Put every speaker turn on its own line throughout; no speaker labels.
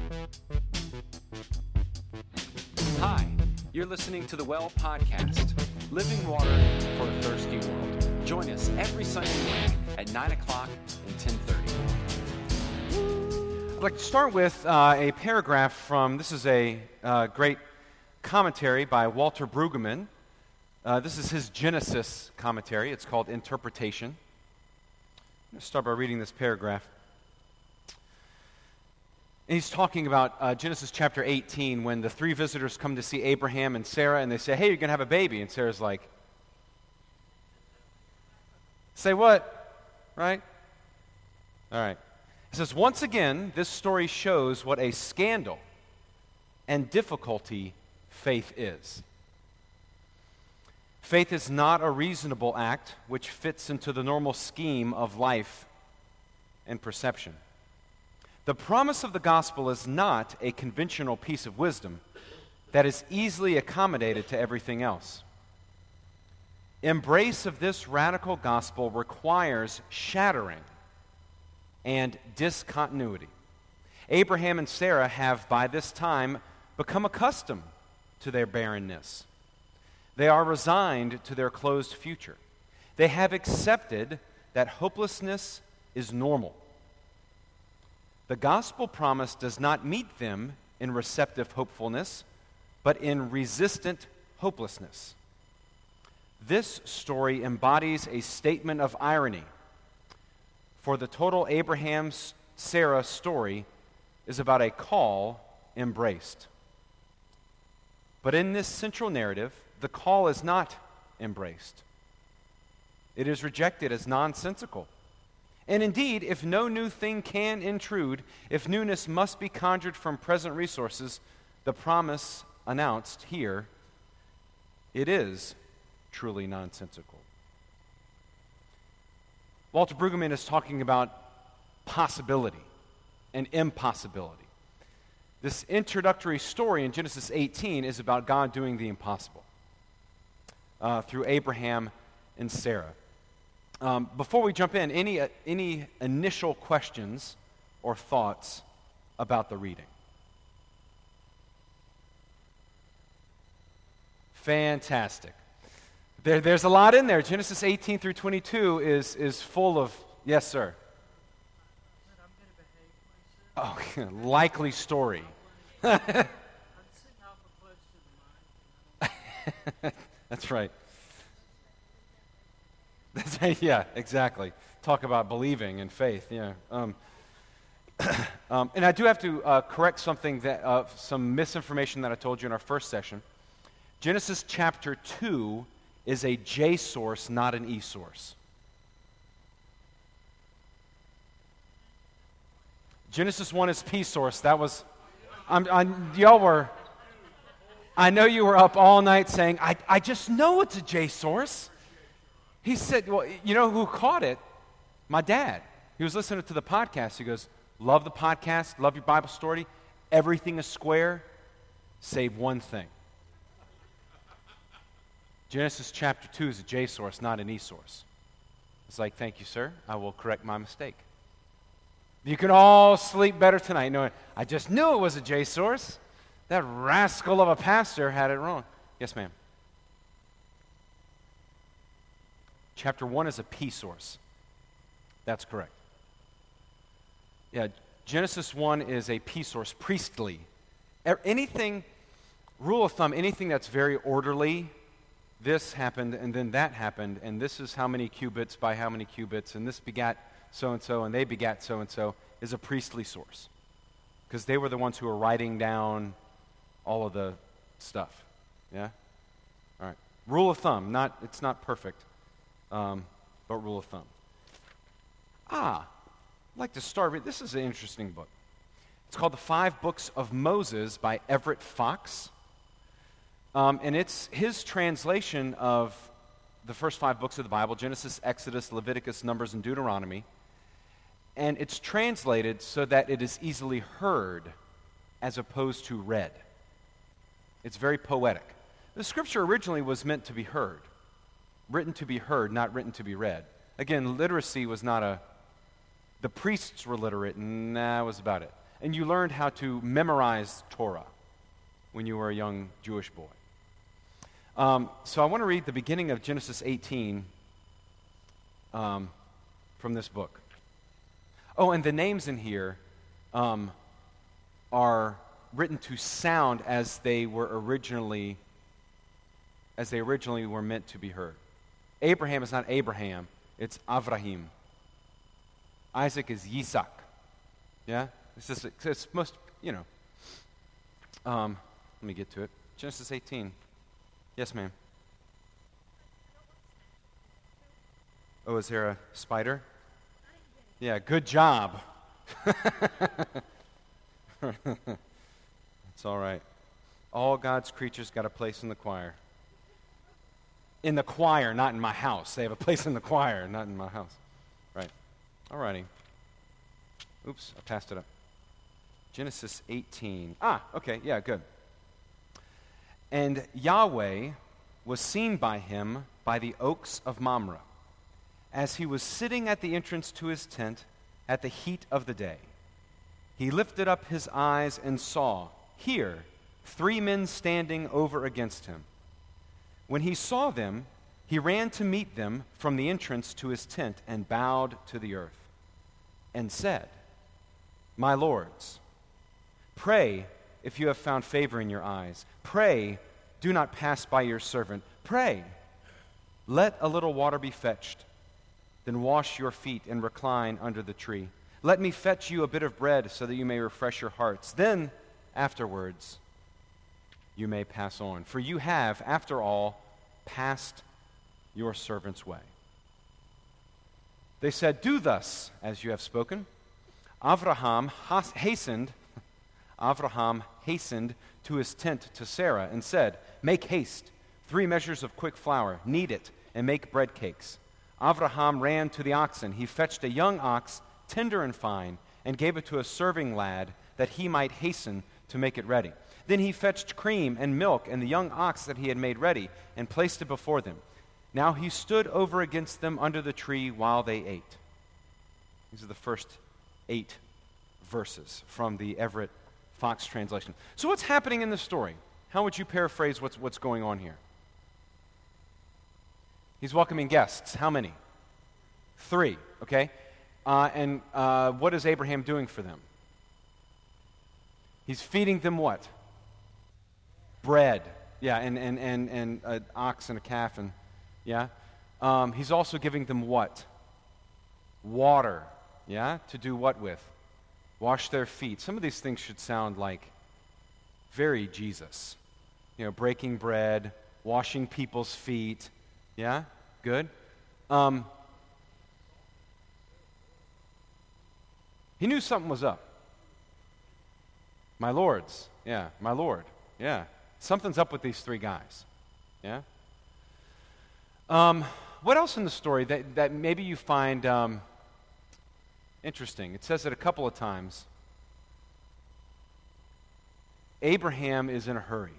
Hi, you're listening to the Well Podcast, living water for a thirsty world. Join us every Sunday morning at 9 o'clock and 10:30. I'd like to start with a paragraph from, this is a great commentary by Walter Brueggemann. This is his Genesis commentary. It's called Interpretation. I'm going to start by reading this paragraph. And he's talking about Genesis chapter 18 when the three visitors come to see Abraham and Sarah and they say, hey, you're going to have a baby. And Sarah's like, say what? Right? All right. He says, once again, this story shows what a scandal and difficulty faith is. Faith is not a reasonable act which fits into the normal scheme of life and perception. The promise of the gospel is not a conventional piece of wisdom that is easily accommodated to everything else. Embrace of this radical gospel requires shattering and discontinuity. Abraham and Sarah have by this time become accustomed to their barrenness. They are resigned to their closed future. They have accepted that hopelessness is normal. The gospel promise does not meet them in receptive hopefulness, but in resistant hopelessness. This story embodies a statement of irony, for the total Abraham-Sarah story is about a call embraced. But in this central narrative, the call is not embraced. It is rejected as nonsensical. And indeed, if no new thing can intrude, if newness must be conjured from present resources, the promise announced here, it is truly nonsensical. Walter Brueggemann is talking about possibility and impossibility. This introductory story in Genesis 18 is about God doing the impossible through Abraham and Sarah. Before we jump in, any initial questions or thoughts about the reading? Fantastic. There's a lot in there. Genesis 18 through 22 is full of, yes, sir. Oh, likely story. That's right. Yeah, exactly. Talk about believing and faith. Yeah. And I do have to correct something some misinformation that I told you in our first session. Genesis chapter 2 is a J source, not an E source. Genesis 1 is P source. That was, y'all were. I know you were up all night saying, I just know it's a J source. He said, well, you know who caught it? My dad. He was listening to the podcast. He goes, love the podcast, love your Bible story. Everything is square, save one thing. Genesis chapter 2 is a J source, not an E source. It's like, thank you, sir. I will correct my mistake. You can all sleep better tonight knowing, I just knew it was a J source. That rascal of a pastor had it wrong. Yes, ma'am. Chapter 1 is a P source. That's correct. Yeah, Genesis 1 is a P source, priestly. Anything, rule of thumb, anything that's very orderly, this happened and then that happened, and this is how many cubits by how many cubits, and this begat so-and-so, and they begat so-and-so, is a priestly source. Because they were the ones who were writing down all of the stuff. Yeah? All right. Rule of thumb, it's not perfect. But rule of thumb. I'd like to start with, this is an interesting book. It's called The 5 Books of Moses by Everett Fox. And it's his translation of the first 5 books of the Bible, Genesis, Exodus, Leviticus, Numbers, and Deuteronomy. And it's translated so that it is easily heard as opposed to read. It's very poetic. The scripture originally was meant to be heard. Written to be heard, not written to be read. Again, literacy was not the priests were literate, and that was about it. and you learned how to memorize Torah when you were a young Jewish boy. So I want to read the beginning of Genesis 18 from this book. Oh, and the names in here are written to sound as they originally were meant to be heard. Abraham is not Abraham, it's Avraham. Isaac is Yitzhak. Yeah? It's most, let me get to it. Genesis 18. Yes, ma'am. Oh, is there a spider? Yeah, good job. It's all right. All God's creatures got a place in the choir. In the choir, not in my house. They have a place in the choir, not in my house. Right. All righty. Oops, I passed it up. Genesis 18. Okay, yeah, good. And Yahweh was seen by him by the oaks of Mamre, as he was sitting at the entrance to his tent at the heat of the day. He lifted up his eyes and saw, here, 3 men standing over against him. When he saw them, he ran to meet them from the entrance to his tent and bowed to the earth and said, My lords, pray if you have found favor in your eyes. Pray, do not pass by your servant. Pray, let a little water be fetched. Then wash your feet and recline under the tree. Let me fetch you a bit of bread so that you may refresh your hearts. Then, afterwards, you may pass on. For you have, after all, passed your servant's way. They said, Do thus, as you have spoken. Avraham hastened to his tent to Sarah and said, Make haste, 3 measures of quick flour, knead it, and make bread cakes. Avraham ran to the oxen. He fetched a young ox, tender and fine, and gave it to a serving lad that he might hasten to make it ready. Then he fetched cream and milk and the young ox that he had made ready and placed it before them. Now he stood over against them under the tree while they ate. These are the first 8 verses from the Everett Fox translation. So what's happening in this story? How would you paraphrase what's going on here? He's welcoming guests. How many? 3, okay? And what is Abraham doing for them? He's feeding them what? Bread. Yeah, and an ox and a calf, and yeah. He's also giving them what? Water. Yeah? To do what with? Wash their feet. Some of these things should sound like very Jesus. Breaking bread, washing people's feet. Yeah? Good. He knew something was up. My lords. Yeah, my Lord. Yeah. Something's up with these 3 guys. Yeah? What else in the story that maybe you find interesting? It says it a couple of times. Abraham is in a hurry.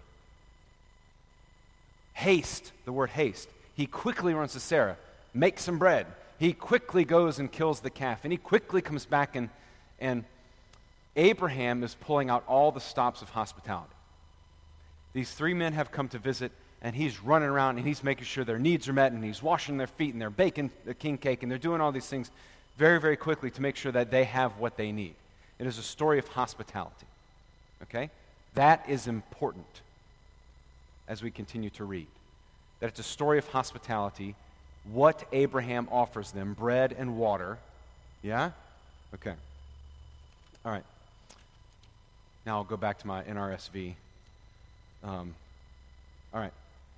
Haste, the word haste. He quickly runs to Sarah, make some bread. He quickly goes and kills the calf, and he quickly comes back, and Abraham is pulling out all the stops of hospitality. These 3 men have come to visit, and he's running around, and he's making sure their needs are met, and he's washing their feet, and they're baking the king cake, and they're doing all these things very, very quickly to make sure that they have what they need. It is a story of hospitality. Okay? That is important as we continue to read. That it's a story of hospitality, what Abraham offers them, bread and water. Yeah? Okay. All right. Now I'll go back to my NRSV. All right.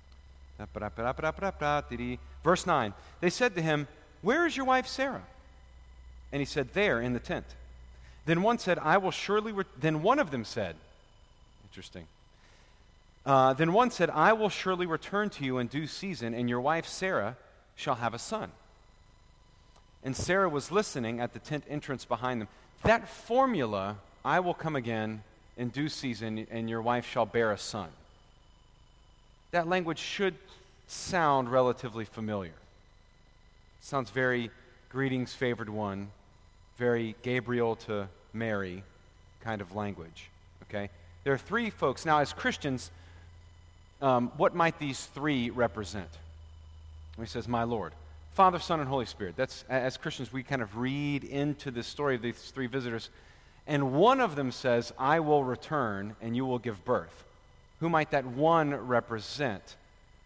Verse 9. They said to him, Where is your wife Sarah? And he said, There, in the tent. Then one said, Then one of them said, interesting. Then one said, I will surely return to you in due season, and your wife Sarah shall have a son. And Sarah was listening at the tent entrance behind them. That formula, I will come again in due season, and your wife shall bear a son. That language should sound relatively familiar. Sounds very greetings, favored one, very Gabriel to Mary kind of language, okay? There are three folks. Now, as Christians, what might these three represent? He says, my Lord. Father, Son, and Holy Spirit. That's, as Christians, we kind of read into the story of these three visitors. And one of them says, I will return and you will give birth. Who might that one represent?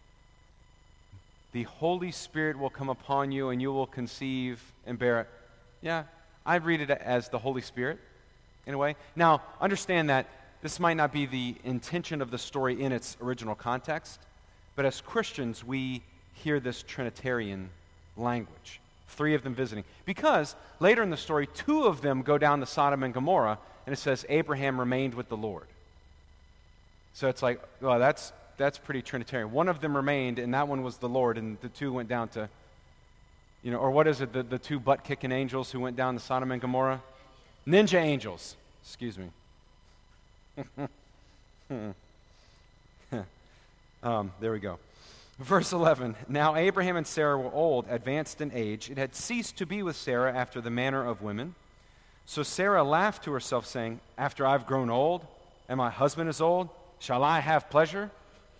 The Holy Spirit will come upon you and you will conceive and bear it. Yeah, I read it as the Holy Spirit in a way. Now, understand that this might not be the intention of the story in its original context, but as Christians, we hear this Trinitarian language. Three of them visiting. Because later in the story, two of them go down to Sodom and Gomorrah, and it says Abraham remained with the Lord. So it's like, well, that's pretty Trinitarian. One of them remained, and that one was the Lord, and the two went down to, or what is it, the two butt-kicking angels who went down to Sodom and Gomorrah? Ninja angels. Excuse me. There we go. Verse 11, now Abraham and Sarah were old, advanced in age. It had ceased to be with Sarah after the manner of women. So Sarah laughed to herself, saying, after I've grown old, and my husband is old, shall I have pleasure?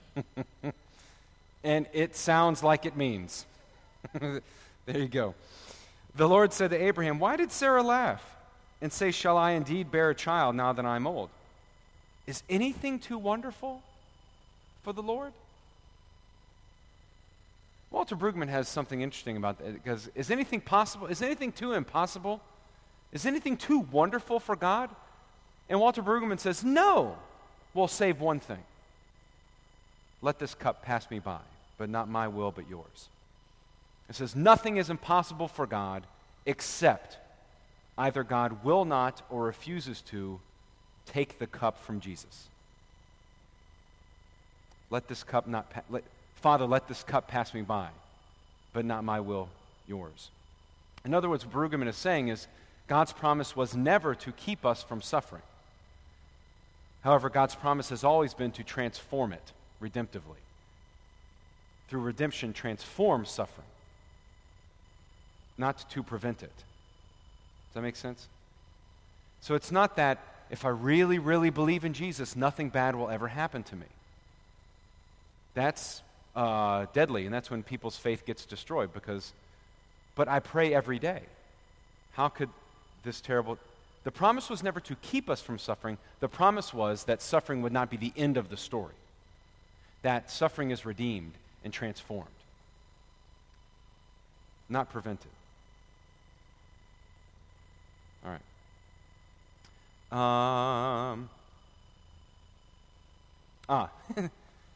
And it sounds like it means. There you go. The Lord said to Abraham, why did Sarah laugh and say, shall I indeed bear a child now that I'm old? Is anything too wonderful for the Lord? Walter Brueggemann has something interesting about that, because is anything possible? Is anything too impossible? Is anything too wonderful for God? And Walter Brueggemann says, no, we'll save one thing. Let this cup pass me by, but not my will, but yours. It says, nothing is impossible for God except either God will not or refuses to take the cup from Jesus. Let this cup not Father, let this cup pass me by, but not my will, yours. In other words, what Brueggemann is saying is God's promise was never to keep us from suffering. However, God's promise has always been to transform it redemptively. Through redemption, transform suffering, not to prevent it. Does that make sense? So it's not that if I really, really believe in Jesus, nothing bad will ever happen to me. That's deadly, and that's when people's faith gets destroyed, but I pray every day. How could this terrible... The promise was never to keep us from suffering. The promise was that suffering would not be the end of the story. That suffering is redeemed and transformed, not prevented. All right.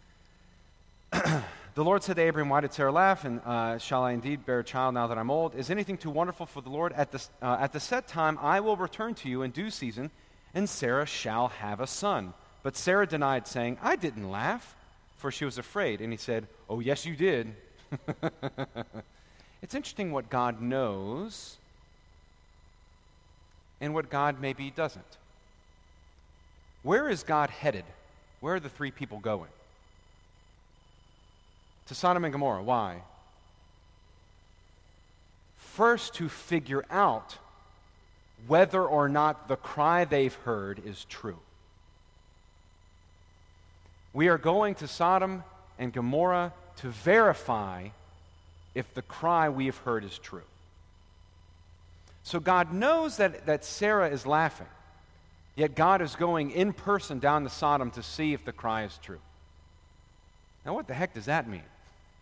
The Lord said to Abraham, why did Sarah laugh? And shall I indeed bear a child now that I'm old? Is anything too wonderful for the Lord? At the set time I will return to you in due season, and Sarah shall have a son. But Sarah denied, saying, I didn't laugh, for she was afraid. And he said, oh, yes, you did. It's interesting what God knows and what God maybe doesn't. Where is God headed? Where are the three people going? To Sodom and Gomorrah. Why? First, to figure out whether or not the cry they've heard is true. We are going to Sodom and Gomorrah to verify if the cry we have heard is true. So God knows that Sarah is laughing, yet God is going in person down to Sodom to see if the cry is true. Now, what the heck does that mean?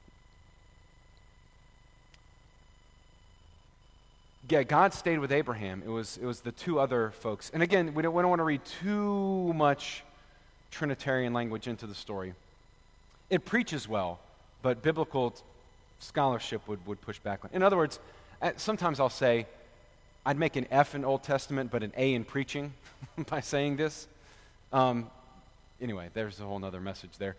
Yeah, God stayed with Abraham. It was the two other folks. And again, we don't want to read too much Trinitarian language into the story. It preaches well, but biblical scholarship would push back. In other words, sometimes I'll say, I'd make an F in Old Testament, but an A in preaching by saying this. Anyway, there's a whole other message there.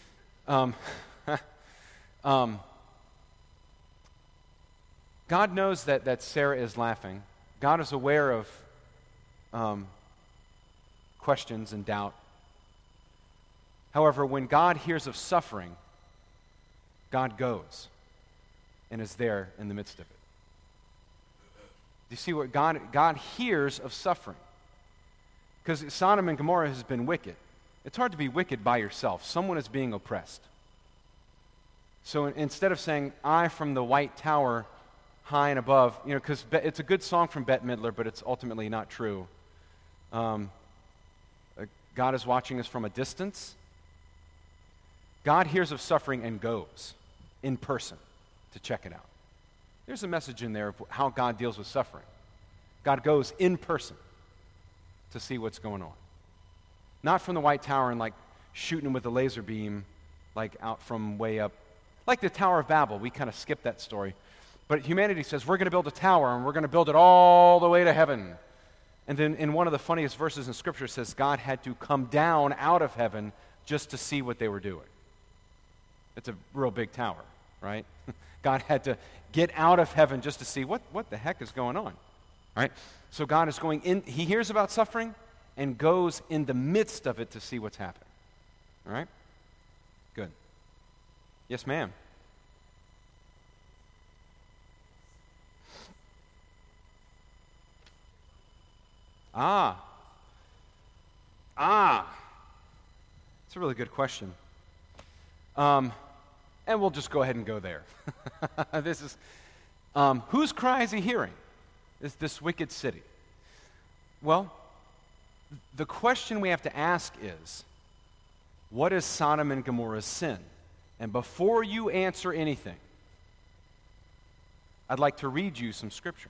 God knows that Sarah is laughing. God is aware of questions and doubt. However, when God hears of suffering, God goes and is there in the midst of it. Do you see what God hears of suffering? Because Sodom and Gomorrah has been wicked. It's hard to be wicked by yourself. Someone is being oppressed. So instead of saying, I from the white tower, high and above, because it's a good song from Bette Midler, but it's ultimately not true. God is watching us from a distance. God hears of suffering and goes in person to check it out. There's a message in there of how God deals with suffering. God goes in person to see what's going on. Not from the white tower and shooting with a laser beam out from way up. Like the Tower of Babel, we kind of skipped that story. But humanity says, we're going to build a tower, and we're going to build it all the way to heaven. And then in one of the funniest verses in Scripture says God had to come down out of heaven just to see what they were doing. It's a real big tower, right? God had to get out of heaven just to see what the heck is going on, right? So God is going in, he hears about suffering and goes in the midst of it to see what's happening, all right? Good. Yes, ma'am. It's a really good question. And we'll just go ahead and go there. This is, whose cry is he hearing? Is this wicked city? Well, the question we have to ask is, what is Sodom and Gomorrah's sin? And before you answer anything, I'd like to read you some scripture.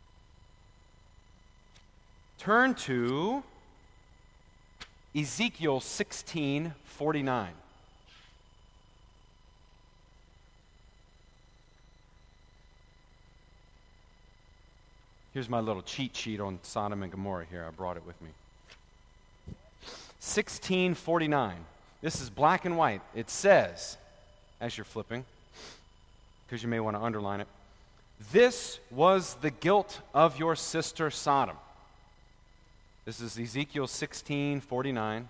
Turn to Ezekiel 16:49. Here's my little cheat sheet on Sodom and Gomorrah here. I brought it with me. 16:49. This is black and white. It says, as you're flipping, because you may want to underline it, this was the guilt of your sister Sodom. This is Ezekiel 16:49.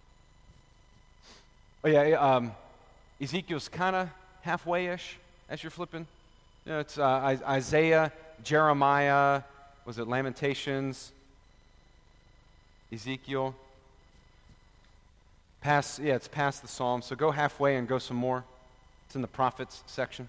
Oh yeah, Ezekiel's kind of halfway-ish as you're flipping. It's Isaiah, Jeremiah, was it Lamentations, Ezekiel. It's past the Psalms. So go halfway and go some more. It's in the prophets section.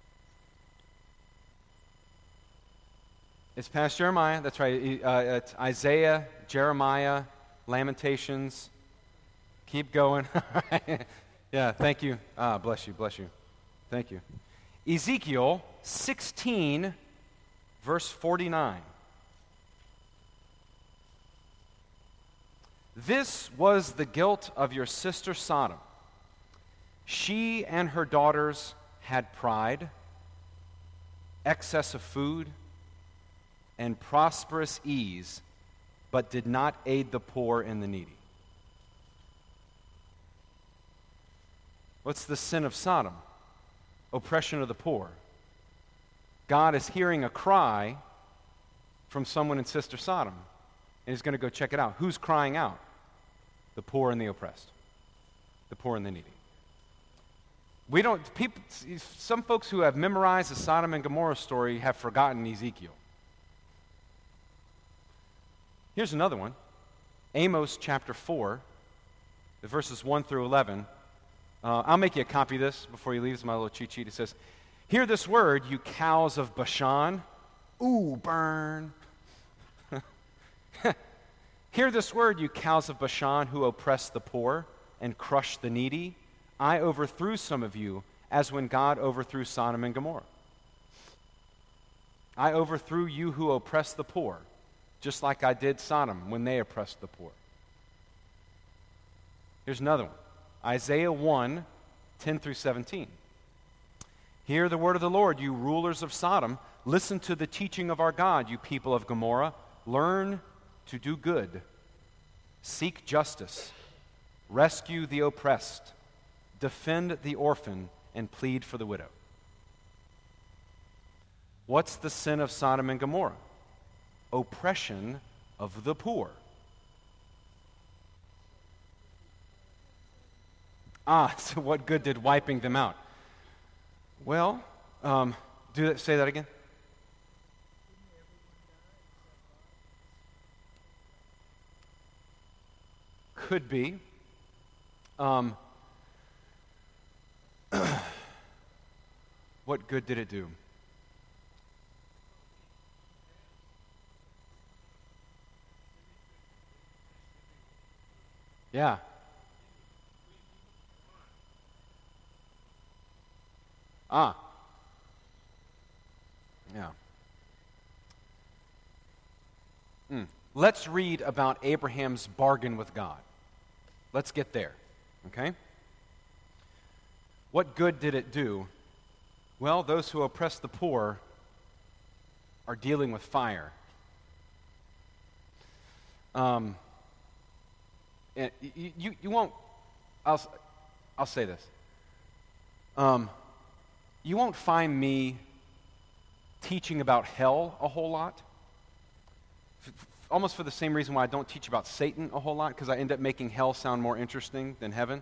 It's past Jeremiah. That's right. It's Isaiah, Jeremiah, Lamentations. Keep going. Yeah, thank you. Bless you. Thank you. Ezekiel 16, verse 49. This was the guilt of your sister Sodom. She and her daughters had pride, excess of food, and prosperous ease, but did not aid the poor and the needy. What's the sin of Sodom? Oppression of the poor. God is hearing a cry from someone in Sister Sodom, and he's going to go check it out. Who's crying out? The poor and the oppressed. The poor and the needy. Some folks who have memorized the Sodom and Gomorrah story have forgotten Ezekiel. Here's another one. Amos chapter 4, the verses 1 through 11. I'll make you a copy of this before you leave. It's my little cheat sheet. It says, hear this word, you cows of Bashan. Ooh, burn. Hear this word, you cows of Bashan who oppress the poor and crush the needy. I overthrew some of you as when God overthrew Sodom and Gomorrah. I overthrew you who oppress the poor, just like I did Sodom when they oppressed the poor. Here's another one. Isaiah 1, 10 through 17. Hear the word of the Lord, you rulers of Sodom. Listen to the teaching of our God, you people of Gomorrah. Learn to do good. Seek justice. Rescue the oppressed. Defend the orphan and plead for the widow. What's the sin of Sodom and Gomorrah? Oppression of the poor. So what good did wiping them out? Well, say that again. could be, what good did it do? Yeah. Ah. Yeah. Let's read about Abraham's bargain with God. Let's get there, okay? What good did it do? Well, those who oppress the poor are dealing with fire. And you won't, I'll say this. You won't find me teaching about hell a whole lot. Almost for the same reason why I don't teach about Satan a whole lot, because I end up making hell sound more interesting than heaven.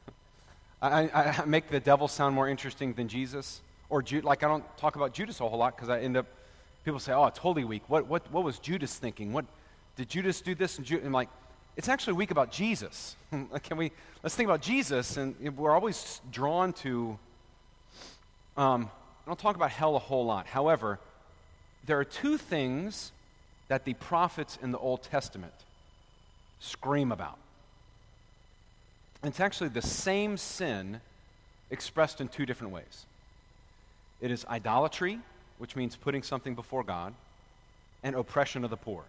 I make the devil sound more interesting than Jesus. Or like I don't talk about Judas a whole lot, because I end up, people say, oh, it's Holy Week. What was Judas thinking? What did Judas do this? And I'm like, it's actually a week about Jesus. Let's think about Jesus, and we're always drawn to, I don't talk about hell a whole lot. However, there are two things that the prophets in the Old Testament scream about. And it's actually the same sin expressed in two different ways. It is idolatry, which means putting something before God, and oppression of the poor,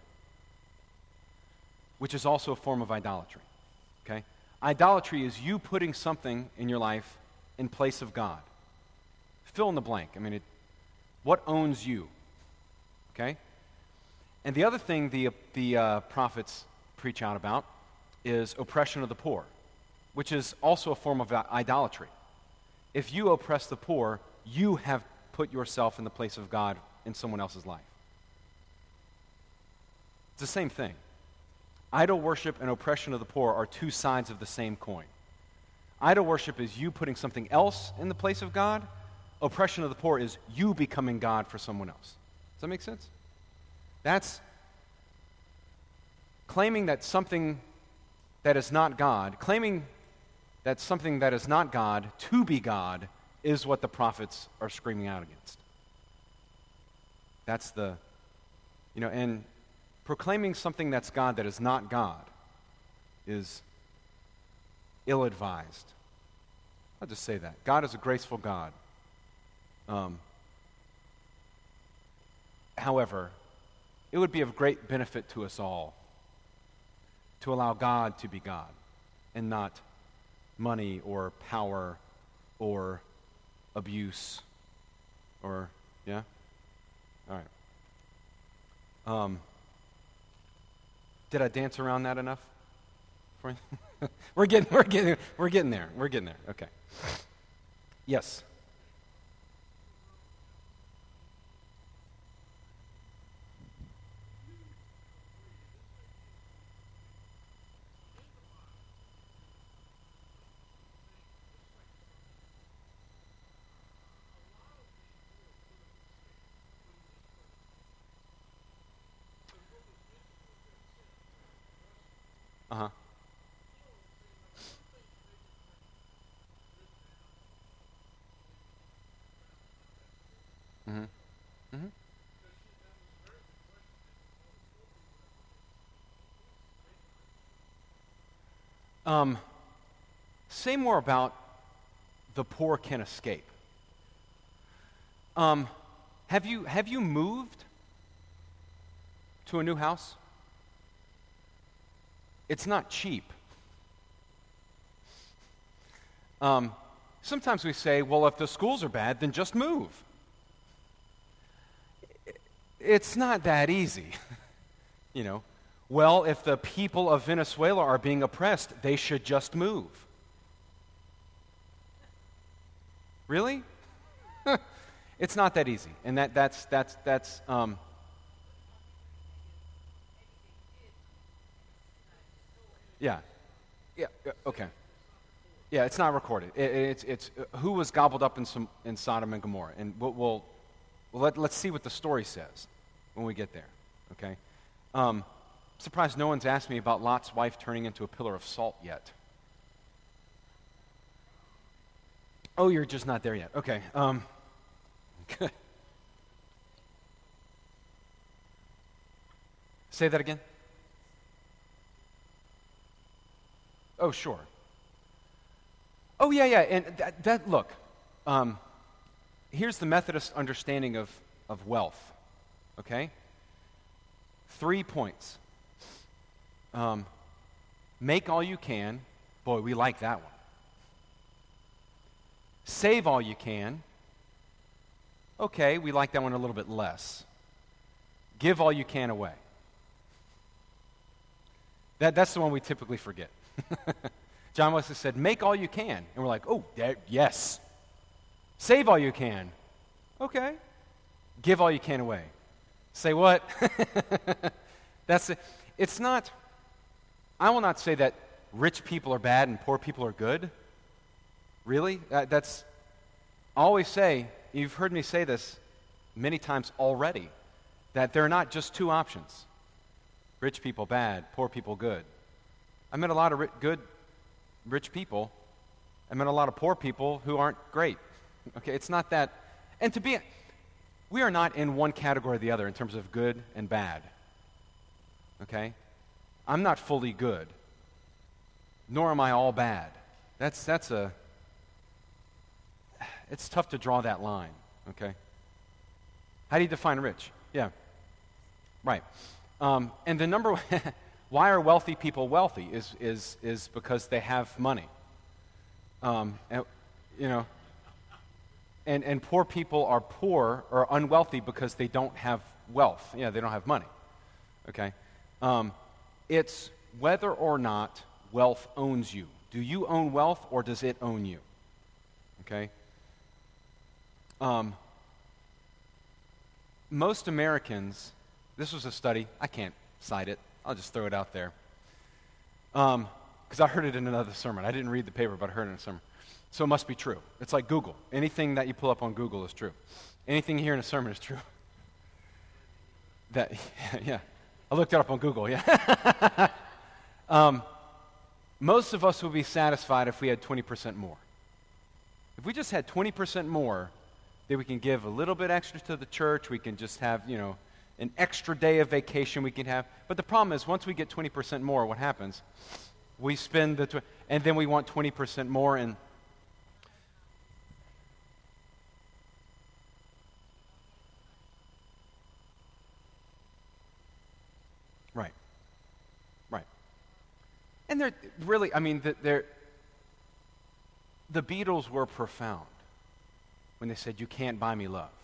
which is also a form of idolatry. Okay? Idolatry is you putting something in your life in place of God. Fill in the blank. What owns you? Okay? And the other thing the prophets preach out about is oppression of the poor, which is also a form of idolatry. If you oppress the poor, you have put yourself in the place of God in someone else's life. It's the same thing. Idol worship and oppression of the poor are two sides of the same coin. Idol worship is you putting something else in the place of God. Oppression of the poor is you becoming God for someone else. Does that make sense? That's claiming that something that is not God, claiming that something that is not God to be God is what the prophets are screaming out against. That's and proclaiming something that's God that is not God is ill-advised. I'll just say that. God is a graceful God. However, it would be of great benefit to us all to allow God to be God and not money or power or abuse or, yeah? All right. Did I dance around that enough for you? We're getting there. We're getting there. Okay. Yes. Uh-huh. Mm-hmm. Mm-hmm. Say more about the poor can escape. Have you moved to a new house? It's not cheap. Sometimes we say, well, if the schools are bad, then just move. It's not that easy. Well, if the people of Venezuela are being oppressed, they should just move. Really? It's not that easy. And that's yeah. Yeah, okay. Yeah, it's not recorded. It's who was gobbled up in Sodom and Gomorrah. And let's see what the story says when we get there, okay? surprised no one's asked me about Lot's wife turning into a pillar of salt yet. Oh, you're just not there yet. Okay. Good. Say that again. Oh, sure. Oh, yeah. And that look, here's the Methodist understanding of wealth, okay? 3 points. Make all you can. Boy, we like that one. Save all you can. Okay, we like that one a little bit less. Give all you can away. That's the one we typically forget. John Wesley said, make all you can. And we're like, oh, yes. Save all you can. Okay. Give all you can away. Say what? That's it. It's not, I will not say that rich people are bad and poor people are good. Really? I always say, you've heard me say this many times already, that there are not just two options. Rich people bad, poor people good. I met a lot of good rich people. I met a lot of poor people who aren't great. Okay, it's not that. And we are not in one category or the other in terms of good and bad. Okay? I'm not fully good, nor am I all bad. It's tough to draw that line, okay? How do you define rich? Yeah, right. And the number one, why are wealthy people wealthy is because they have money. And poor people are poor or unwealthy because they don't have wealth. Yeah, they don't have money, okay? It's whether or not wealth owns you. Do you own wealth or does it own you? Okay? Most Americans, this was a study, I can't cite it, I'll just throw it out there. Because I heard it in another sermon. I didn't read the paper, but I heard it in a sermon. So it must be true. It's like Google. Anything that you pull up on Google is true. Anything you hear in a sermon is true. Yeah. I looked it up on Google, yeah. Most of us would be satisfied if we had 20% more. If we just had 20% more, then we can give a little bit extra to the church. We can just have, an extra day of vacation we can have. But the problem is, once we get 20% more, what happens? We spend and then we want 20% more, and Right. And they're really, the Beatles were profound when they said, you can't buy me love.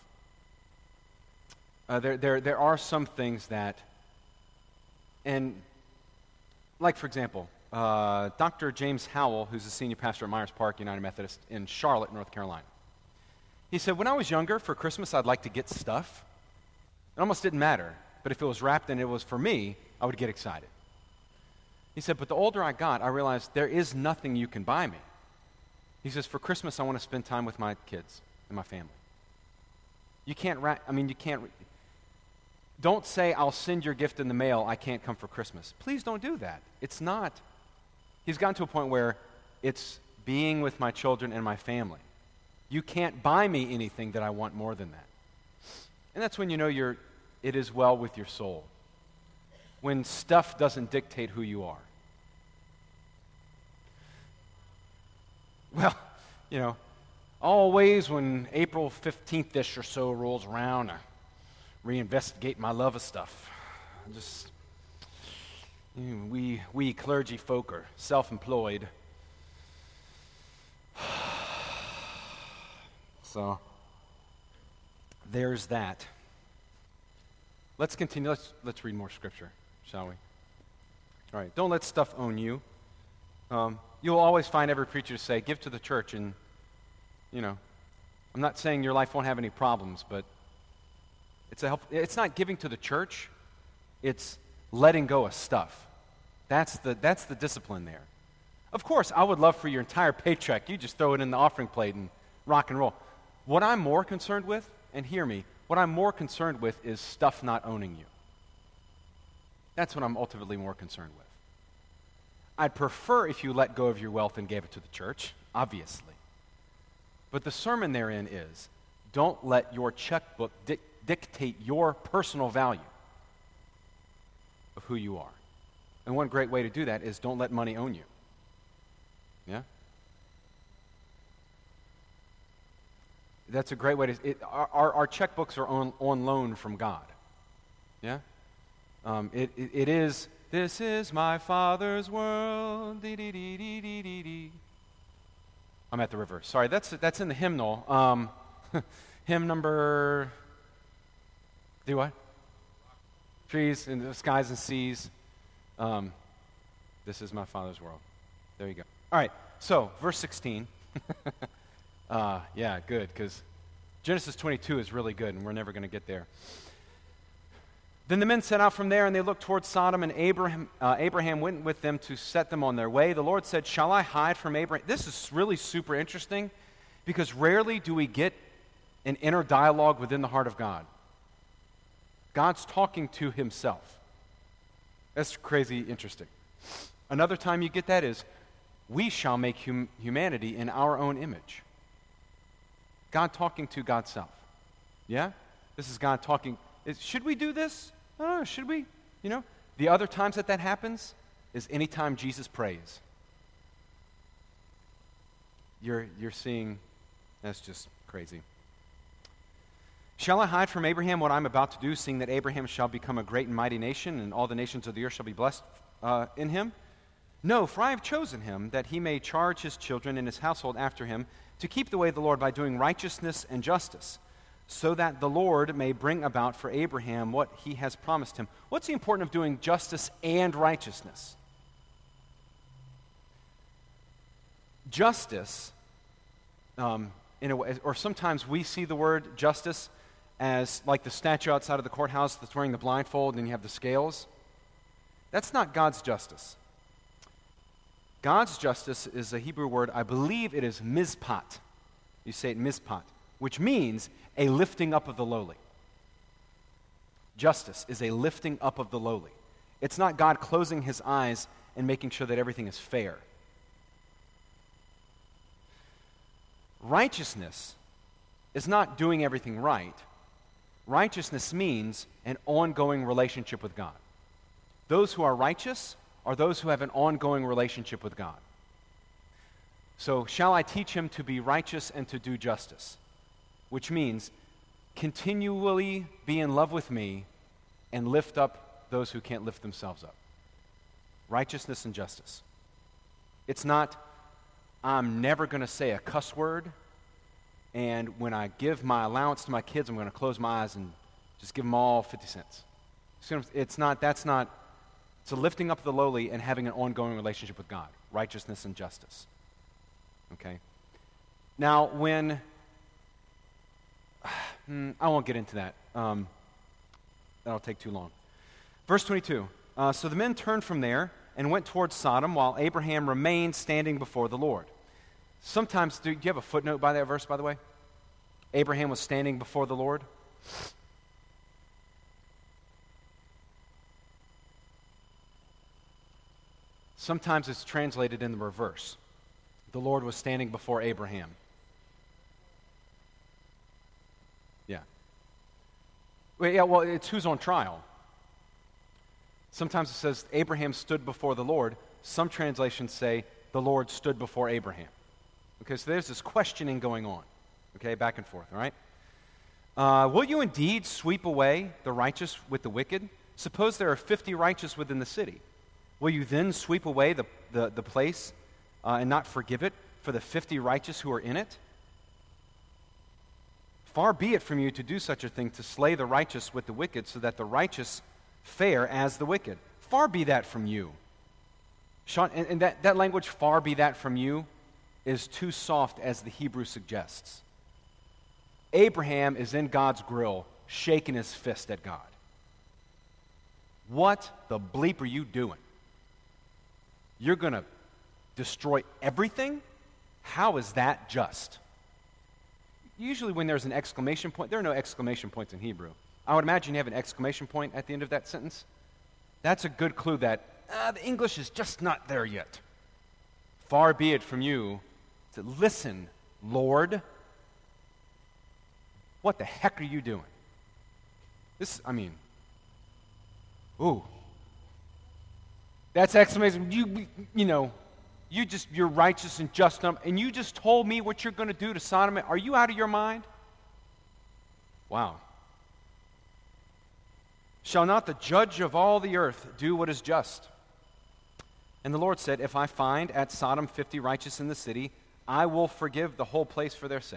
There are some things that, and like for example, Dr. James Howell, who's a senior pastor at Myers Park United Methodist in Charlotte, North Carolina. He said, when I was younger, for Christmas, I'd like to get stuff. It almost didn't matter, but if it was wrapped and it was for me, I would get excited. He said, but the older I got, I realized there is nothing you can buy me. He says, for Christmas, I want to spend time with my kids and my family. You can't don't say, I'll send your gift in the mail, I can't come for Christmas. Please don't do that. It's not. He's gotten to a point where it's being with my children and my family. You can't buy me anything that I want more than that. And that's when you know it is well with your soul. When stuff doesn't dictate who you are. Well, always when April 15th-ish or so rolls around, I reinvestigate my love of stuff. We clergy folk are self-employed. So, there's that. Let's continue. Let's read more scripture, shall we? All right. Don't let stuff own you. You'll always find every preacher say, give to the church, and, I'm not saying your life won't have any problems, but it's not giving to the church, it's letting go of stuff. That's the discipline there. Of course, I would love for your entire paycheck, you just throw it in the offering plate and rock and roll. What I'm more concerned with, and hear me, what I'm more concerned with is stuff not owning you. That's what I'm ultimately more concerned with. I'd prefer if you let go of your wealth and gave it to the church, obviously. But the sermon therein is, don't let your checkbook dictate your personal value of who you are. And one great way to do that is don't let money own you. Yeah? That's a great way to... Our checkbooks are on loan from God. Yeah? It is, this is my Father's world. Dee, dee, dee, dee, dee, dee, dee. I'm at the river. Sorry, that's in the hymnal. Hymn number... Do what? Trees and the skies and seas. This is my Father's world. There you go. All right, so verse 16. Yeah, good, because Genesis 22 is really good, and we're never going to get there. Then the men set out from there, and they looked towards Sodom, and Abraham went with them to set them on their way. The Lord said, shall I hide from Abraham? This is really super interesting, because rarely do we get an inner dialogue within the heart of God. God's talking to himself. That's crazy interesting. Another time you get that is, we shall make humanity in our own image. God talking to God's self. Yeah? This is God talking. Should we do this? I don't know, should we? You know? The other times that happens is anytime Jesus prays. You're seeing, that's just crazy. Shall I hide from Abraham what I'm about to do, seeing that Abraham shall become a great and mighty nation, and all the nations of the earth shall be blessed in him? No, for I have chosen him, that he may charge his children and his household after him, to keep the way of the Lord by doing righteousness and justice, so that the Lord may bring about for Abraham what he has promised him. What's the importance of doing justice and righteousness? Justice, in a way, or sometimes we see the word justice as like the statue outside of the courthouse that's wearing the blindfold and you have the scales. That's not God's justice. God's justice is a Hebrew word, I believe it is mizpat. You say it mizpat, which means a lifting up of the lowly. Justice is a lifting up of the lowly. It's not God closing his eyes and making sure that everything is fair. Righteousness is not doing everything right. Righteousness means an ongoing relationship with God. Those who are righteous are those who have an ongoing relationship with God. So, shall I teach him to be righteous and to do justice? Which means continually be in love with me and lift up those who can't lift themselves up. Righteousness and justice. It's not, I'm never going to say a cuss word, and when I give my allowance to my kids, I'm going to close my eyes and just give them all 50 cents. It's not, that's not, it's a lifting up the lowly and having an ongoing relationship with God. Righteousness and justice. Okay? Now, when, I won't get into that. That'll take too long. Verse 22. So the men turned from there and went towards Sodom while Abraham remained standing before the Lord. Sometimes, do you have a footnote by that verse, by the way? Abraham was standing before the Lord. Sometimes it's translated in the reverse. The Lord was standing before Abraham. Yeah. Well, it's who's on trial. Sometimes it says Abraham stood before the Lord. Some translations say the Lord stood before Abraham. Okay, so there's this questioning going on. Okay, back and forth, all right? Will you indeed sweep away the righteous with the wicked? Suppose there are 50 righteous within the city. Will you then sweep away the place and not forgive it for the 50 righteous who are in it? Far be it from you to do such a thing, to slay the righteous with the wicked, so that the righteous fare as the wicked. Far be that from you. Sean, and that language, far be that from you, is too soft as the Hebrew suggests. Abraham is in God's grill, shaking his fist at God. What the bleep are you doing? You're going to destroy everything? How is that just? Usually when there's an exclamation point, there are no exclamation points in Hebrew. I would imagine you have an exclamation point at the end of that sentence. That's a good clue that the English is just not there yet. Far be it from you to listen, Lord. What the heck are you doing? Ooh. That's exclamation. You're righteous and just, and you just told me what you're going to do to Sodom. Are you out of your mind? Wow. Shall not the judge of all the earth do what is just? And the Lord said, if I find at Sodom 50 righteous in the city, I will forgive the whole place for their sake.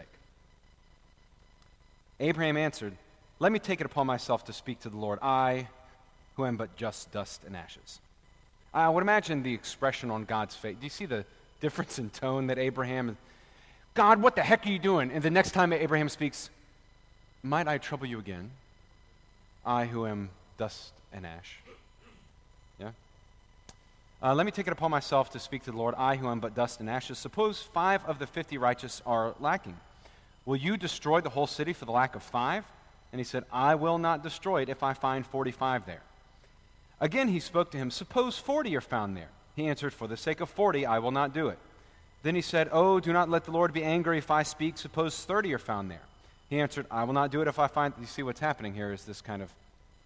Abraham answered, let me take it upon myself to speak to the Lord, I, who am but just dust and ashes. I would imagine the expression on God's face. Do you see the difference in tone that Abraham, God, what the heck are you doing? And the next time Abraham speaks, might I trouble you again? I who am dust and ash. Yeah? Let me take it upon myself to speak to the Lord, I who am but dust and ashes. Suppose 5 of the 50 righteous are lacking. Will you destroy the whole city for the lack of 5? And he said, I will not destroy it if I find 45 there. Again he spoke to him, suppose 40 are found there. He answered, for the sake of 40 I will not do it. Then he said, oh, do not let the Lord be angry if I speak. Suppose 30 are found there. He answered, I will not do it if I find... You see what's happening here is this kind of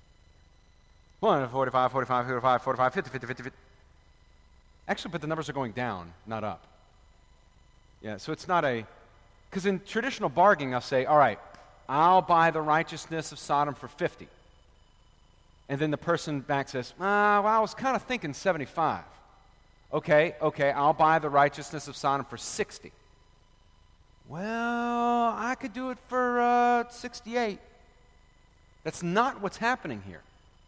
45, 45, 45, 45, 50, 50, 50, 50. Actually, but the numbers are going down, not up. Yeah, so it's not a... Because in traditional bargaining, I'll say, all right, I'll buy the righteousness of Sodom for 50. And then the person back says, well, I was kind of thinking 75. Okay, I'll buy the righteousness of Sodom for 60. Well, I could do it for 68. That's not what's happening here.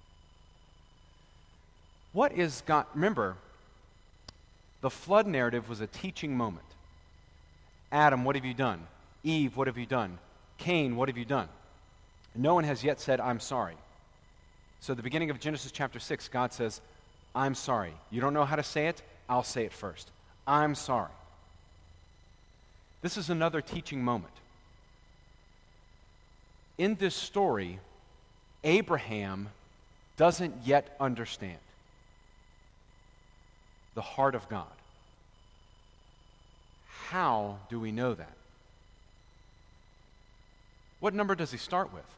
What is God? Remember, the flood narrative was a teaching moment. Adam, what have you done? Eve, what have you done? Cain, what have you done? No one has yet said, I'm sorry. So at the beginning of Genesis chapter 6, God says, I'm sorry. You don't know how to say it? I'll say it first. I'm sorry. This is another teaching moment. In this story, Abraham doesn't yet understand the heart of God. How do we know that? What number does he start with?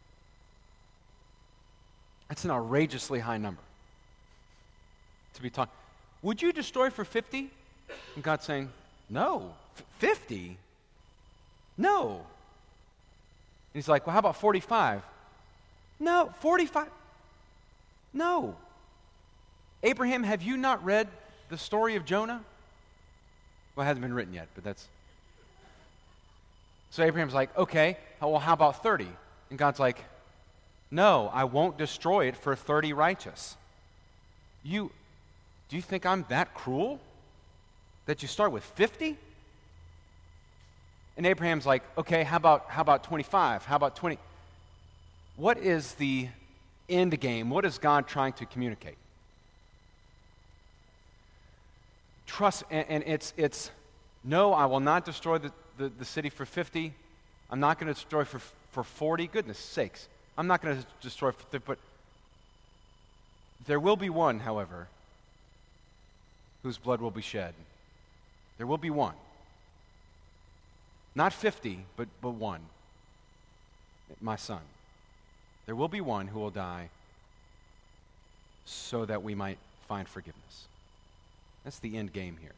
That's an outrageously high number to be talking. Would you destroy for 50? And God's saying, no. 50? No. And he's like, well, how about 45? No. 45? No. Abraham, have you not read the story of Jonah? Well, it hasn't been written yet, but that's... So Abraham's like, okay, well, how about 30? And God's like, no, I won't destroy it for 30 righteous. Do you think I'm that cruel that you start with 50? And Abraham's like, okay, how about 25? How about 20? What is the end game? What is God trying to communicate? Trust, and it's no, I will not destroy the city for 50. I'm not going to destroy for 40. Goodness sakes. I'm not going to destroy for 50, but there will be one, however, whose blood will be shed. There will be one. Not 50, but one. My son. There will be one who will die so that we might find forgiveness. That's the end game here.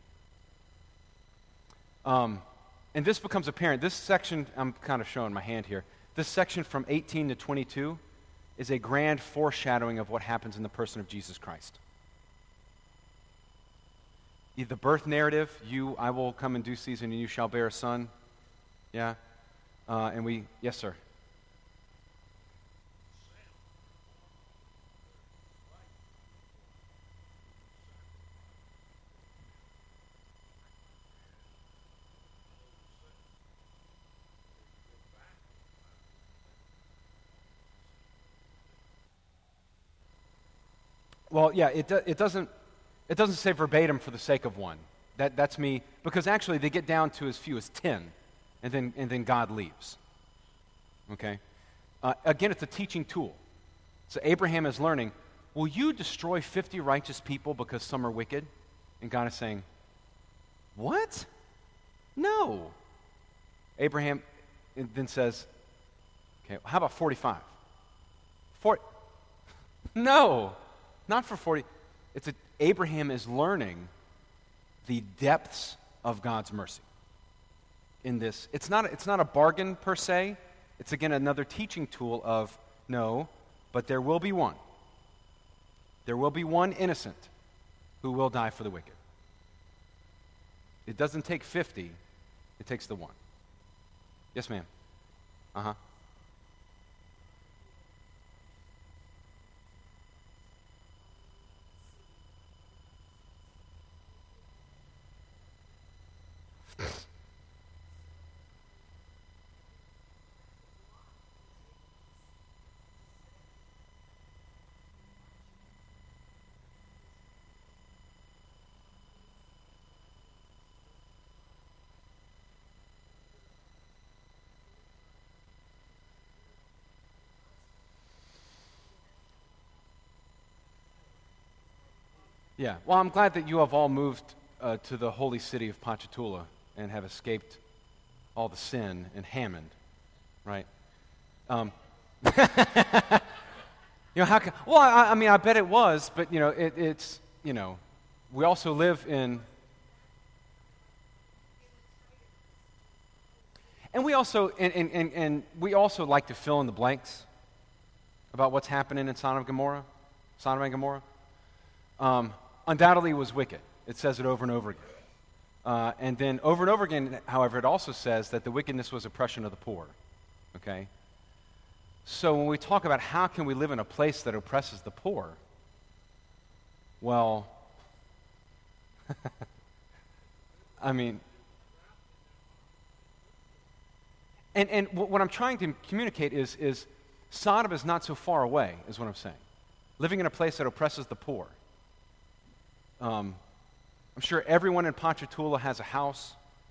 And this becomes apparent. This section, I'm kind of showing my hand here. This section from 18 to 22 is a grand foreshadowing of what happens in the person of Jesus Christ. The birth narrative, I will come in due season and you shall bear a son. Yeah? Yes, sir. Well, yeah, it doesn't say verbatim for the sake of one. That's me, because actually they get down to as few as 10, and then God leaves. Okay? Again, it's a teaching tool. So Abraham is learning, will you destroy 50 righteous people because some are wicked? And God is saying, what? No. Abraham then says, okay, how about 45? No, not for 40. Abraham is learning the depths of God's mercy in this. It's not a bargain per se. It's again another teaching tool of no, but there will be one. There will be one innocent who will die for the wicked. It doesn't take 50, it takes the one. Yes, ma'am. Uh-huh. Yeah, well, I'm glad that you have all moved to the holy city of Ponchatoula and have escaped all the sin in Hammond, right? How can, well, I mean, I bet it was, but, it's, we also live in, and we also, and we also like to fill in the blanks about what's happening in Sodom and Gomorrah. Undoubtedly was wicked. It says it over and over again. And then over and over again, however, it also says that the wickedness was oppression of the poor. Okay? So when we talk about how can we live in a place that oppresses the poor, well, I mean, and what I'm trying to communicate is Sodom is not so far away, is what I'm saying. Living in a place that oppresses the poor. I'm sure everyone in Ponchatoula has a house,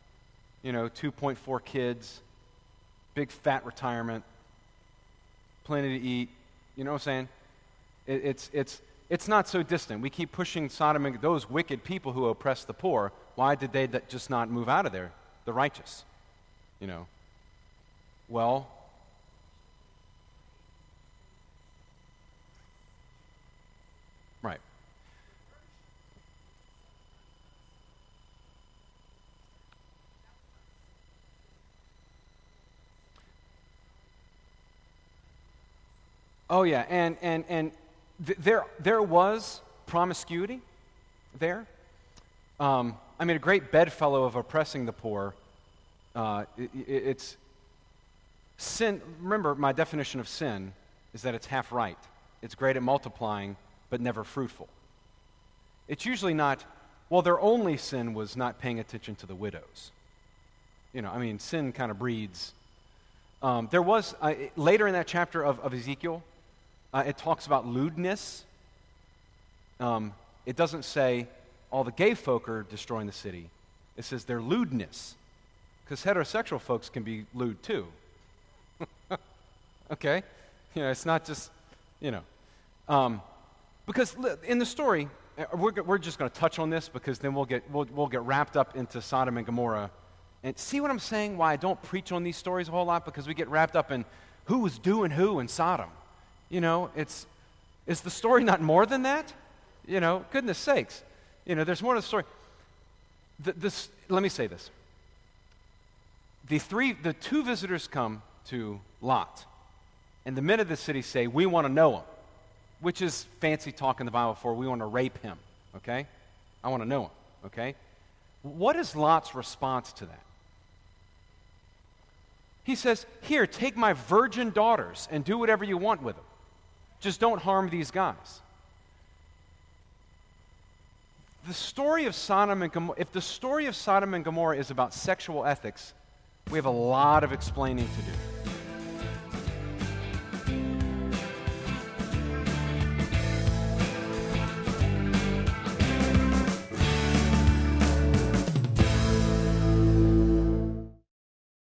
2.4 kids, big fat retirement, plenty to eat. You know what I'm saying? It's not so distant. We keep pushing Sodom and those wicked people who oppress the poor. Why did they just not move out of there? The righteous, Well, right. Oh yeah, and there was promiscuity there. I mean, a great bedfellow of oppressing the poor. It's sin. Remember, my definition of sin is that it's half right. It's great at multiplying, but never fruitful. It's usually not. Well, their only sin was not paying attention to the widows. Sin kind of breeds. There was later in that chapter of Ezekiel. It talks about lewdness. It doesn't say all the gay folk are destroying the city. It says their lewdness. Because heterosexual folks can be lewd too. Okay? It's not just, because in the story, we're just going to touch on this because then we'll get wrapped up into Sodom and Gomorrah. And see what I'm saying, why I don't preach on these stories a whole lot? Because we get wrapped up in who was doing who in Sodom. Is the story not more than that? Goodness sakes. There's more to the story. Let me say this. The two visitors come to Lot, and the men of the city say, we want to know him, which is fancy talk in the Bible for we want to rape him, okay? I want to know him, okay? What is Lot's response to that? He says, here, take my virgin daughters and do whatever you want with them. Just don't harm these guys. The story of Sodom and Gomorrah, if the story of Sodom and Gomorrah is about sexual ethics, we have a lot of explaining to do.